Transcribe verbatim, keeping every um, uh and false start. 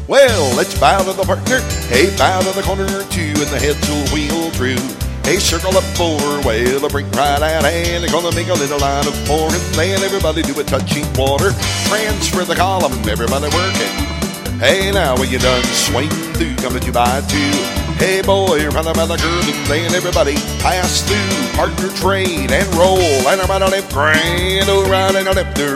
Well, let's bow to the partner. Hey, bow to the corner two, and the heads will wheel through. Hey, circle up four, well, a bring right out, and they're gonna make a little line of four, and then everybody do a touching quarter. Transfer the column, everybody work it. Hey, now when you done swing through, coming to by two. Hey, boy, run about the curve, and then everybody pass through. Partner trade and roll, and about a left grand, oh, right and a left there.